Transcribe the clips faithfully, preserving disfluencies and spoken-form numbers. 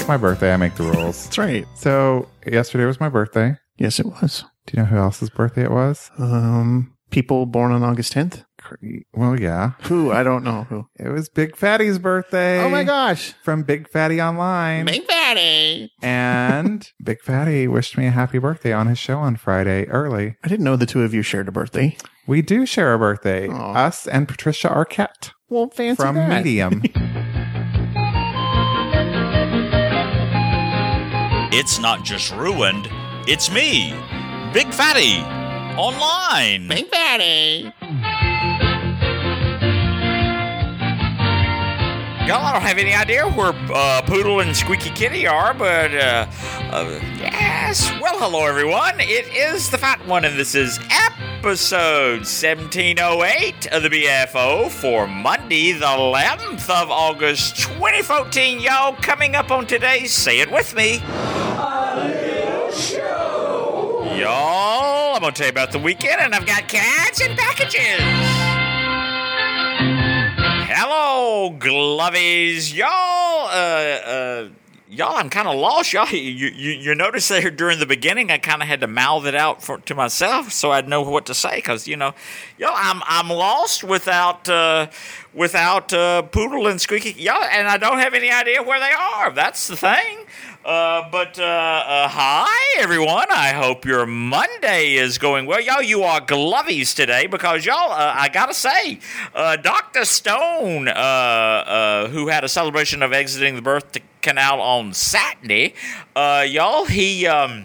my birthday. I make the rules. That's right. So yesterday was my birthday. Yes, it was. Do you know who else's birthday it was? Um, people born on August tenth? Well, yeah. Who? I don't know who. It was Big Fatty's birthday. Oh my gosh. From Big Fatty Online. Big Fatty. And Big Fatty wished me a happy birthday on his show on Friday early. I didn't know the two of you shared a birthday. We do share a birthday. Aww. Us and Patricia Arquette. Well, fancy From that. Medium. It's not just ruined, it's me, Big Fatty, online. Big Fatty. Y'all, I don't have any idea where uh, Poodle and Squeaky Kitty are, but uh, uh, yes. Well, hello everyone. It is the Fat One, and this is episode seventeen oh eight of the B F O for Monday, the eleventh of August, twenty fourteen. Y'all, coming up on today's Say It With Me. Show. Y'all, I'm gonna tell you about the weekend, and I've got cats and packages. Hello, Glovies, y'all. Uh, uh, y'all, I'm kind of lost, y'all. You, you, you notice there during the beginning, I kind of had to mouth it out for, to myself so I'd know what to say, because you know, y'all, I'm I'm lost without uh, without uh, Poodle and Squeaky, y'all, and I don't have any idea where they are. That's the thing. Uh, but, uh, uh, hi, everyone. I hope your Monday is going well. Y'all, you are Glovies today because, y'all, uh, I gotta say, uh, Doctor Stone, uh, uh, who had a celebration of exiting the birth canal on Saturday, uh, y'all, he, um...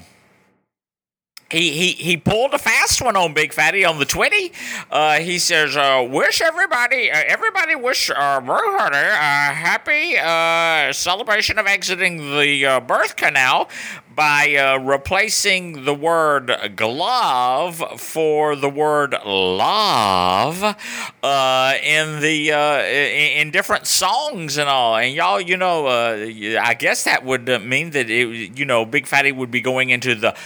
He, he he pulled a fast one on Big Fatty on the twenty. Uh, he says, uh, wish everybody, uh, everybody wish uh, Brew Hunter a happy uh, celebration of exiting the uh, birth canal by uh, replacing the word glove for the word love uh, in the uh, in, in different songs and all. And y'all, you know, uh, I guess that would mean that it, you know, Big Fatty would be going into the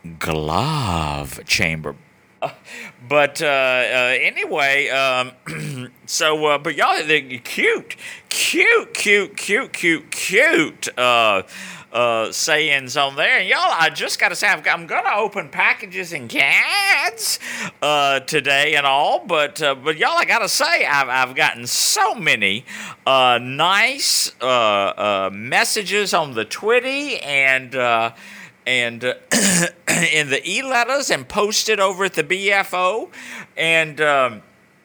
glove chamber. Uh, but uh, uh, anyway, um, so, uh, but y'all, they're cute, cute, cute, cute, cute, cute uh, uh, sayings on there. And y'all, I just got to say, I've got, I'm going to open packages and cats uh, today and all. But, uh, but y'all, I got to say, I've, I've gotten so many uh, nice uh, uh, messages on the Twitty and uh, and uh, in the e-letters and posted over at the B F O. And um,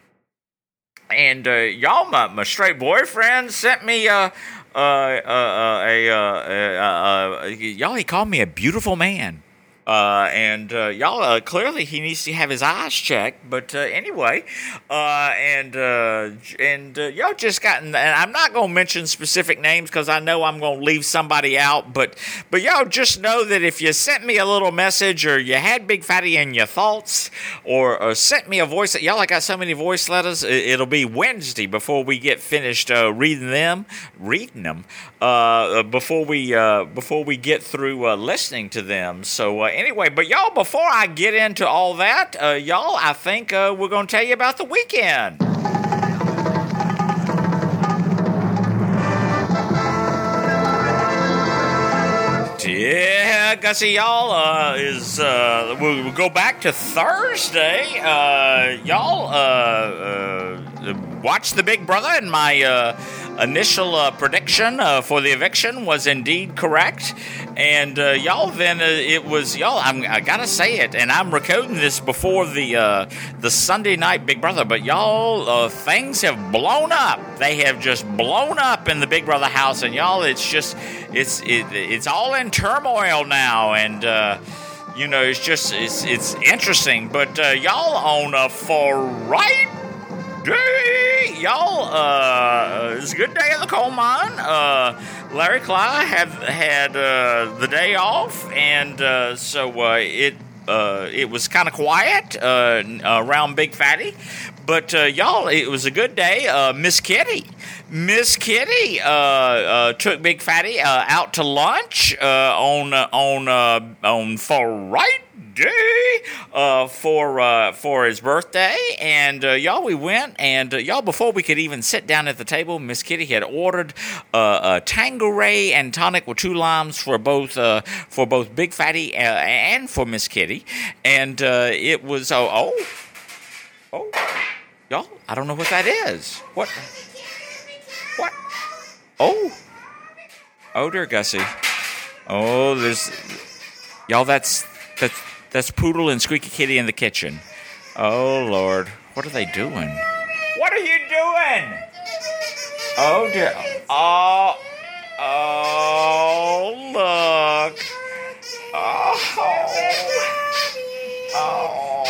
and uh, y'all, my, my straight boyfriend sent me uh, uh, uh, a, uh, uh, uh, y'all, he called me a beautiful man. Uh, and uh, y'all, uh, clearly he needs to have his eyes checked. But uh, anyway, uh, and uh, and uh, y'all just gotten. And I'm not gonna mention specific names because I know I'm gonna leave somebody out. But but y'all just know that if you sent me a little message or you had Big Fatty in your thoughts or, or sent me a voice, y'all, I got so many voice letters. It'll be Wednesday before we get finished uh, reading them, reading them. Uh, before we uh, before we get through uh, listening to them. So uh, anyway, but y'all, before I get into all that, uh, y'all, I think uh, we're going to tell you about the weekend. Yeah, Gussie, y'all, uh, is, uh, we'll, we'll go back to Thursday. Uh, y'all, uh, uh, watch The Big Brother, and my, uh, initial uh, prediction uh, for the eviction was indeed correct. And uh, y'all, then uh, it was, y'all, I'm, I gotta say it, and I'm recording this before the uh, the Sunday night Big Brother, but y'all, uh, things have blown up. They have just blown up in the Big Brother house, and y'all, it's just, it's it, it's all in turmoil now, and uh, you know, it's just, it's it's interesting. But uh, y'all, on a Friday, y'all, uh, it's a good day at the coal mine. Uh, Larry Cly had had uh, the day off, and uh, so uh, it uh, it was kind of quiet uh, around Big Fatty. But uh, y'all, it was a good day. Uh, Miss Kitty, Miss Kitty uh, uh, took Big Fatty uh, out to lunch uh, on uh, on uh, on Friday. day uh, for uh, for his birthday, and uh, y'all, we went, and uh, y'all, before we could even sit down at the table, Miss Kitty had ordered uh, a Tanqueray and tonic with two limes for both uh, for both Big Fatty uh, and for Miss Kitty, and uh, it was oh oh oh y'all, I don't know what that is. What what? Oh oh dear Gussie. Oh, there's y'all. That's that's that's Poodle and Squeaky Kitty in the kitchen. Oh Lord, what are they doing? What are you doing? Oh dear. Oh, oh look. Oh, oh.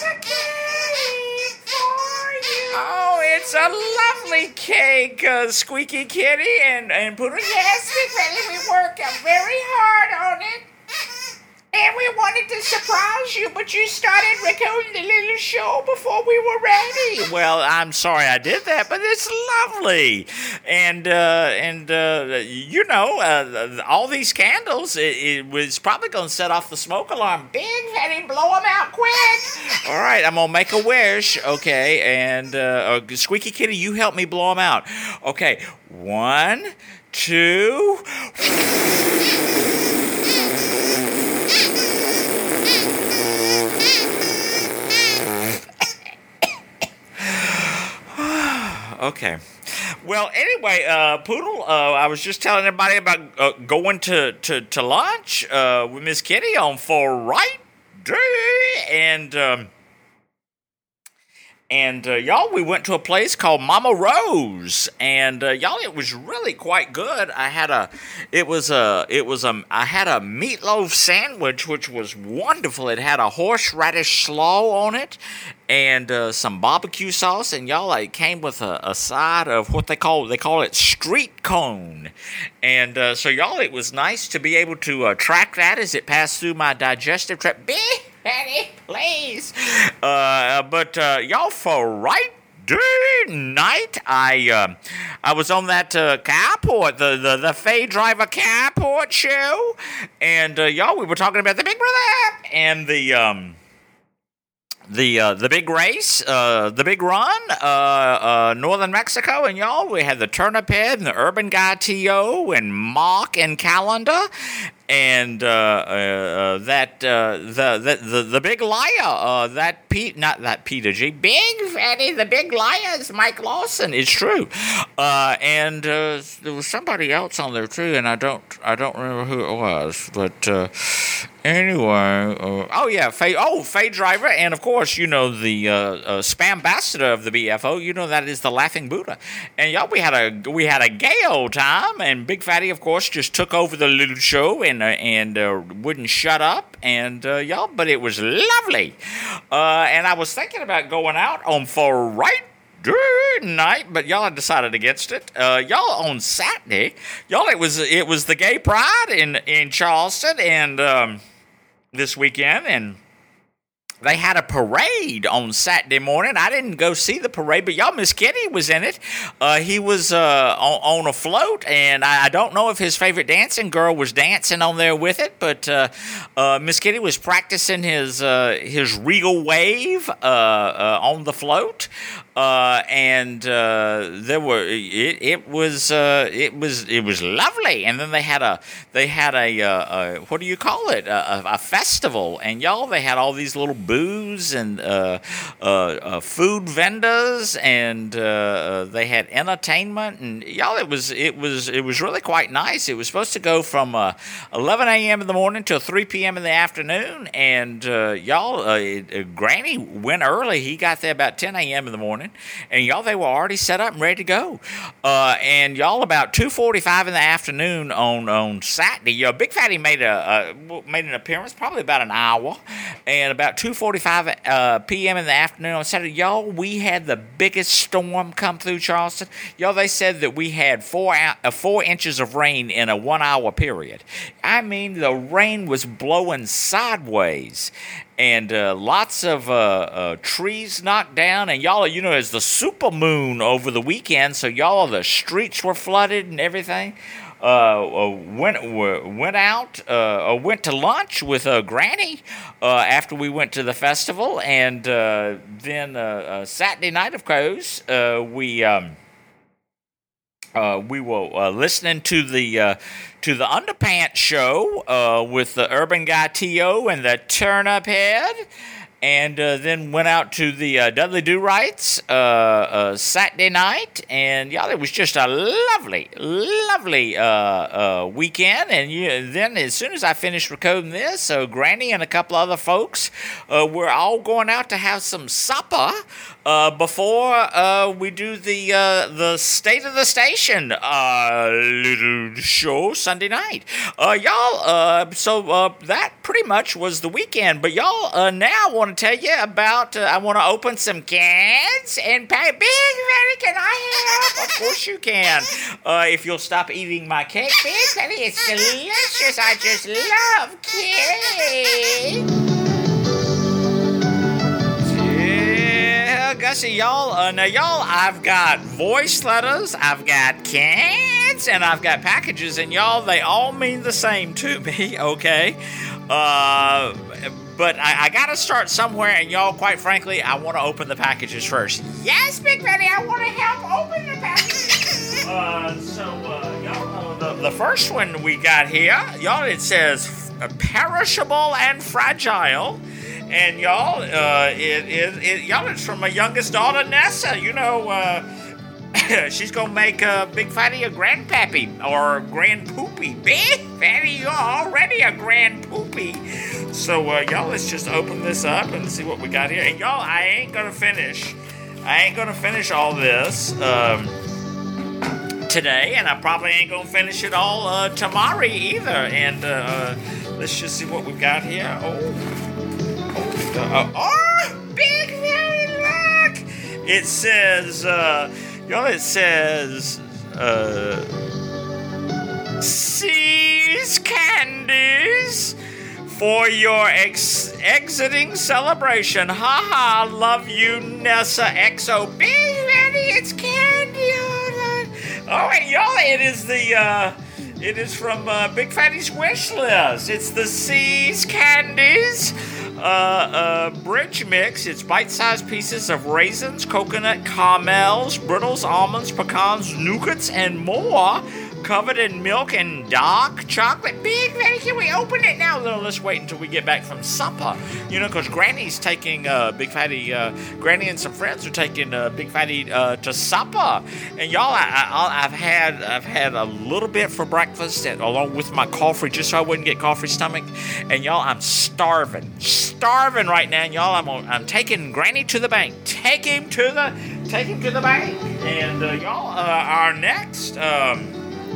Oh, it's a lovely cake, uh, Squeaky Kitty and, and Poodle. Yes, Big Fatty, we worked very hard on it. And we wanted to surprise you, but you started recording the little show before we were ready. Well, I'm sorry I did that, but it's lovely. And, uh, and uh, you know, uh, all these candles, it, it was probably going to set off the smoke alarm. Big Fatty, blow them out quick. All right, I'm going to make a wish, okay? And uh, uh, Squeaky Kitty, you help me blow them out. Okay, one, two... Okay. Well, anyway, uh, Poodle, uh, I was just telling everybody about uh, going to, to, to lunch uh, with Miss Kitty on Friday, and um, and uh, y'all, we went to a place called Mama Rose, and uh, y'all, it was really quite good. I had a, it was a, it was a, I had a meatloaf sandwich, which was wonderful. It had a horseradish slaw on it, and uh, some barbecue sauce, and y'all, it came with a, a side of what they call they call it street cone, and uh, so y'all, it was nice to be able to uh, track that as it passed through my digestive tract. Big Fatty, please, uh, but uh, y'all, for right night, I uh, I was on that uh, Cowport, the the the Faye Driver Cowport show, and uh, y'all, we were talking about the Big Brother and the um. The uh, the big race, uh, the big run, uh, uh, Northern Mexico, and y'all, we had the Turnip Head and the Urban Guy T O and Mock and Calendar, and uh, uh, uh, that uh, the, the the the big liar, uh, that Pete, not that Peter G, Big Fatty, the big liar is Mike Lawson. It's true, uh, and uh, there was somebody else on there too, and I don't I don't remember who it was, but. Uh, Anyway, uh, oh yeah, Faye, oh Faye Driver, and of course, you know the uh, uh, spam ambassador of the B F O. You know that is the Laughing Buddha, and y'all, we had a we had a gay old time, and Big Fatty, of course, just took over the little show and uh, and uh, wouldn't shut up, and uh, y'all, but it was lovely, uh, and I was thinking about going out on Friday night, but y'all had decided against it. Uh, y'all on Saturday, y'all, it was it was the Gay Pride in in Charleston, and. Um, this weekend, and they had a parade on Saturday morning. I didn't go see the parade, but y'all, Miss Kitty was in it. Uh, he was uh, on, on a float, and I, I don't know if his favorite dancing girl was dancing on there with it, but uh, uh, Miss Kitty was practicing his uh, his regal wave uh, uh, on the float. Uh, and uh, there were it. It was uh, it was it was lovely. And then they had a they had a, uh, a what do you call it a, a festival. And y'all, they had all these little booths and uh, uh, uh, food vendors, and uh, they had entertainment. And y'all, it was it was it was really quite nice. It was supposed to go from uh, eleven a.m. in the morning till three p.m. in the afternoon. And uh, y'all, uh, Granny went early. He got there about ten a.m. in the morning. And y'all, they were already set up and ready to go. Uh, and y'all, about two forty-five in the afternoon on, on Saturday, yo, Big Fatty made a, a made an appearance, probably about an hour. And about two forty-five uh, p.m. in the afternoon on Saturday, y'all, we had the biggest storm come through Charleston. Y'all, they said that we had four uh, four inches of rain in a one-hour period. I mean, the rain was blowing sideways. And uh, lots of uh, uh, trees knocked down. And y'all, you know, it's the super moon over the weekend. So y'all, the streets were flooded and everything. uh, went went out, uh, went to lunch with uh, Granny uh, after we went to the festival, and uh, then uh, uh, Saturday night, of course, uh, we. Um, Uh, we were uh, listening to the uh, to the Underpants show uh, with the Urban Guy T O and the Turnip Head, and uh, then went out to the uh, Dudley Do Rights uh, uh, Saturday night, and y'all, it was just a lovely, lovely uh, uh, weekend. And you, then, as soon as I finished recording this, so Granny and a couple other folks uh, were all going out to have some supper. Uh, before uh, we do the uh, the State of the Station uh, little show Sunday night, uh, y'all. Uh, so uh, that pretty much was the weekend. But y'all, uh, now I want to tell you about. Uh, I want to open some cans and pay. Big Fatty, can I help? Of course you can. Uh, if you'll stop eating my cake, Big Fatty, it's delicious. I just love cake. Gussie, y'all, uh, now y'all, I've got voice letters, I've got cans, and I've got packages, and y'all, they all mean the same to me, okay? Uh, but I, I gotta start somewhere, and y'all, quite frankly, I want to open the packages first. Yes, Big Betty, I want to help open the packages. uh, so, uh, y'all, uh, the, the first one we got here, y'all, it says perishable and fragile. And y'all, uh, it, it, it, y'all, it's from my youngest daughter, Nessa. You know, uh, she's gonna make uh, Big Fatty a grandpappy or grandpoopy. Big Fatty, you're already a grandpoopy. So, uh, y'all, let's just open this up and see what we got here. And y'all, I ain't gonna finish. I ain't gonna finish all this um, today, and I probably ain't gonna finish it all uh, tomorrow either. And uh, let's just see what we got here. Oh. Uh, oh, Big Fatty, look! It says, uh, y'all, it says, uh, Seas Candies for your ex- exiting celebration. Ha ha, love you, Nessa X O. Big Fatty, it's candy. Oh, and y'all, it is the, uh, it is from uh, Big Fatty's wish list. It's the Seas Candies. Uh, uh, bridge mix. It's bite-sized pieces of raisins, coconut, caramels, brittles, almonds, pecans, nougats, and more, covered in milk and dark chocolate. Big Fatty, can we open it now? No, let's wait until we get back from supper. You know, because Granny's taking uh, Big Fatty. Uh, Granny and some friends are taking uh, Big Fatty uh, to supper. And y'all, I, I, I've had I've had a little bit for breakfast, and, along with my coffee, just so I wouldn't get coffee stomach. And y'all, I'm starving, starving right now. And y'all, I'm I'm taking Granny to the bank. Take him to the take him to the bank. And uh, y'all, uh, our next. Um,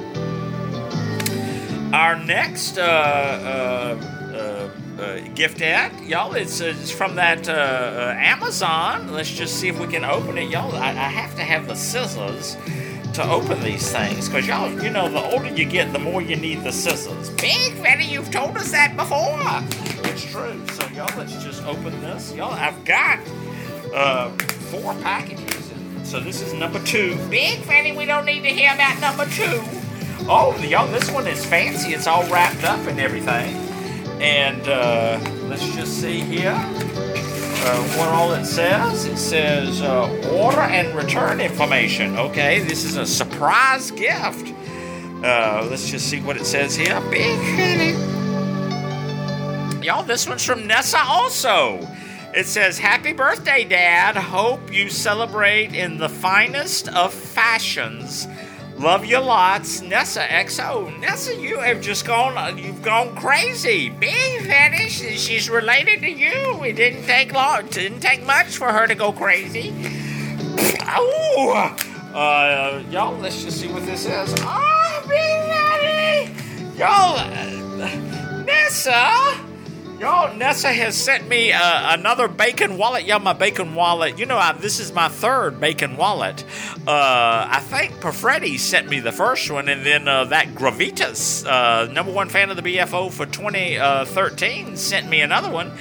Our next uh, uh, uh, uh, gift ad, y'all, it's, uh, it's from that uh, uh, Amazon. Let's just see if we can open it. Y'all, I, I have to have the scissors to open these things. Because, y'all, you know, the older you get, the more you need the scissors. Big Fatty, you've told us that before. It's true. So, y'all, let's just open this. Y'all, I've got uh, four packages. So, this is number two. Big Fatty, we don't need to hear about number two. Oh, y'all, this one is fancy. It's all wrapped up and everything. And uh, let's just see here uh, what all it says. It says uh, order and return information. Okay, this is a surprise gift. Uh, let's just see what it says here. Big Fatty. Y'all, this one's from Nessa also. It says, happy birthday, Dad. Hope you celebrate in the finest of fashions. Love you lots, Nessa X O. Nessa, you have just gone, you've gone crazy. Big Fatty, she's related to you. It didn't take long, it didn't take much for her to go crazy. Oh, uh, y'all, let's just see what this is. Oh, Big Fatty, y'all, uh, Nessa. Y'all, Nessa has sent me uh, another bacon wallet. Yeah, my bacon wallet. You know, I, this is my third bacon wallet. Uh, I think Perfretti sent me the first one, and then uh, that Gravitas, uh, number one fan of the B F O for twenty thirteen, sent me another one.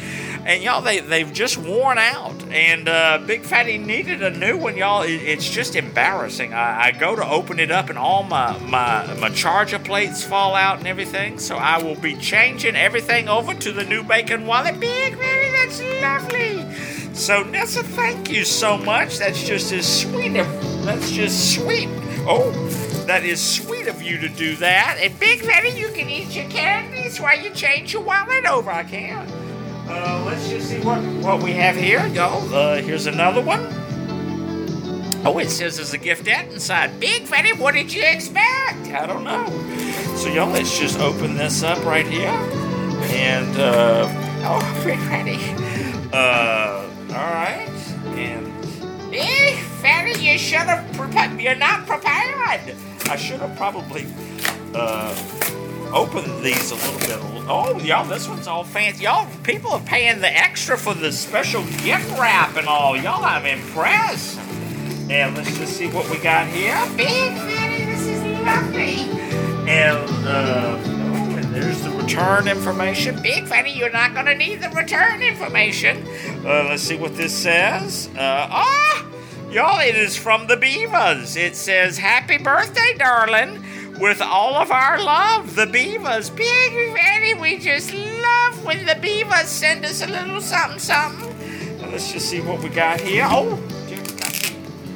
and y'all, they, they've just worn out. And uh, Big Fatty needed a new one, y'all. It, it's just embarrassing. I, I go to open it up, and all my, my, my charger plates fall out and everything. So I will be changing everything over to the new bacon wallet. Big Fatty, that's lovely. So, Nessa, thank you so much. That's just as sweet of, that's just sweet. Oh, that is sweet of you to do that. And Big Fatty, you can eat your candies while you change your wallet over. I can. Uh, let's just see what, what we have here. Y'all, uh, here's another one. Oh, it says there's a giftette inside. Big Fatty, what did you expect? I don't know. So, y'all, let's just open this up right here. And, uh, oh, Big Fatty. Uh, all right. And, Big Fatty, you should have prepared. You're not prepared. I should have probably, uh, opened these a little bit. Oh, y'all, this one's all fancy. Y'all, people are paying the extra for the special gift wrap and all. Y'all, I'm impressed. And let's just see what we got here. Big Fatty, this is lovely. And, uh, oh, and there's the return information. Big Fatty, you're not going to need the return information. Uh, let's see what this says. Uh, ah, y'all, it is from the Beavers. It says, happy birthday, darling. With all of our love, the Beavers. Big Fatty, we just love when the Beavers send us a little something, something. Well, let's just see what we got here. Oh, dear Gussie.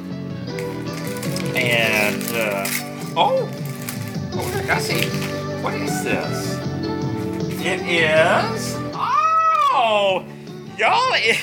And, uh, oh, oh, dear Gussie. What is this? It is, oh, y'all, it,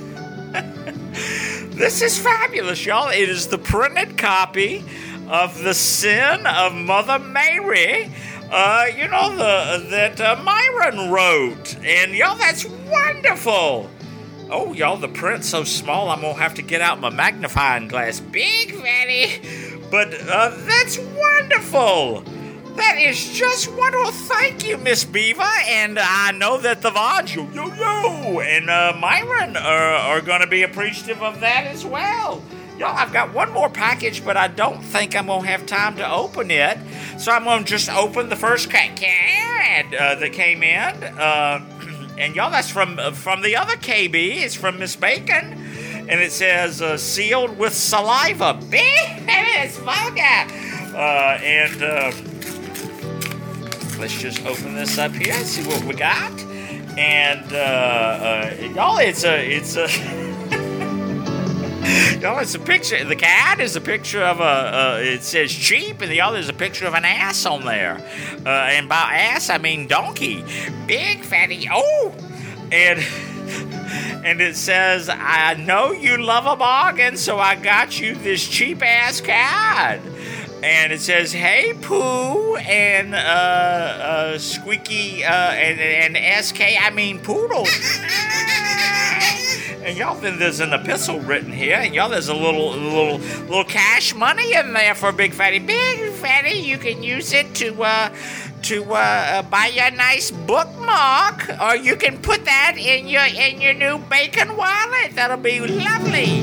this is fabulous, y'all. It is the printed copy of the Sin of Mother Mary, uh, you know, the that uh, Myron wrote. And, y'all, that's wonderful. Oh, y'all, the print's so small, I'm going to have to get out my magnifying glass. Big Fatty. But uh, that's wonderful. That is just wonderful. Thank you, Miss Beaver. And I know that the Vons, yo, yo, yo, and uh, Myron are, are going to be appreciative of that as well. Y'all, I've got one more package, but I don't think I'm going to have time to open it. So I'm going to just open the first card uh, that came in. Uh, and y'all, that's from uh, from the other K B. It's from Miss Bacon. And it says, uh, sealed with saliva. It's vulgar. Uh, and uh, let's just open this up here and see what we got. And uh, uh, y'all, it's a... It's a Y'all, it's a picture. The cat is a picture of a, uh, it says cheap, and the other is a picture of an ass on there. Uh, and by ass, I mean donkey. Big Fatty. Oh! And, and it says, I know you love a bargain, so I got you this cheap-ass cat. And it says, hey, Pooh, and uh, uh, Squeaky, uh, and, and S K, I mean Poodle. And y'all, then there's an epistle written here, and y'all, there's a little, little, little cash money in there for Big Fatty. Big Fatty, you can use it to, uh, to uh, uh, buy you a nice bookmark, or you can put that in your, in your new bacon wallet. That'll be lovely.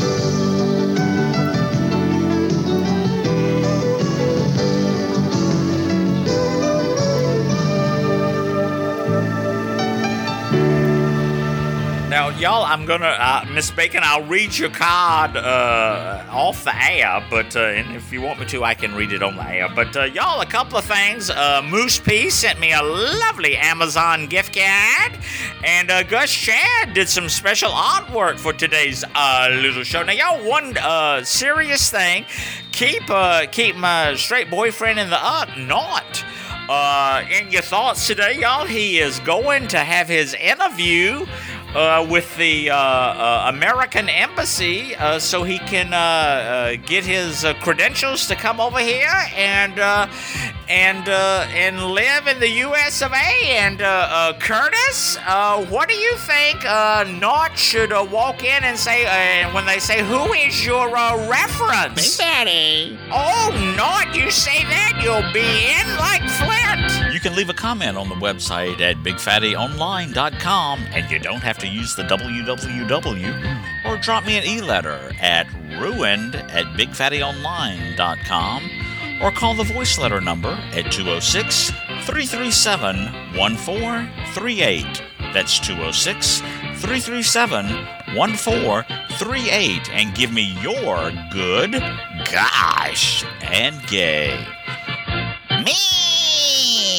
Now, y'all, I'm gonna, uh, Miss Bacon, I'll read your card uh, off the air, but uh, and if you want me to, I can read it on the air. But uh, y'all, a couple of things. Uh, Moose P sent me a lovely Amazon gift card, and uh, Gus Chad did some special artwork for today's uh, little show. Now, y'all, one uh, serious thing: keep uh, keep my straight boyfriend in the uh, knot. Uh, in your thoughts today, y'all, he is going to have his interview Uh, with the uh, uh, American Embassy, uh, so he can uh, uh, get his uh, credentials to come over here and uh, and uh, and live in the U S of A. And uh, uh, Curtis, uh, what do you think? Uh, Nort should uh, walk in and say, uh, when they say, "Who is your uh, reference?" Big Fatty. Oh, Nort, you say that, you'll be in like Flint. You can leave a comment on the website at big fatty online dot com, and you don't have to use the w w w, or drop me an e-letter at ruined at big fatty online dot com, or call the voice letter number at two oh six, three three seven, one four three eight. That's two oh six, three three seven, one four three eight and give me your good, gosh, and gay. Me!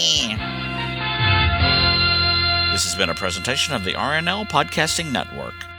This has been a presentation of the R N L Podcasting Network.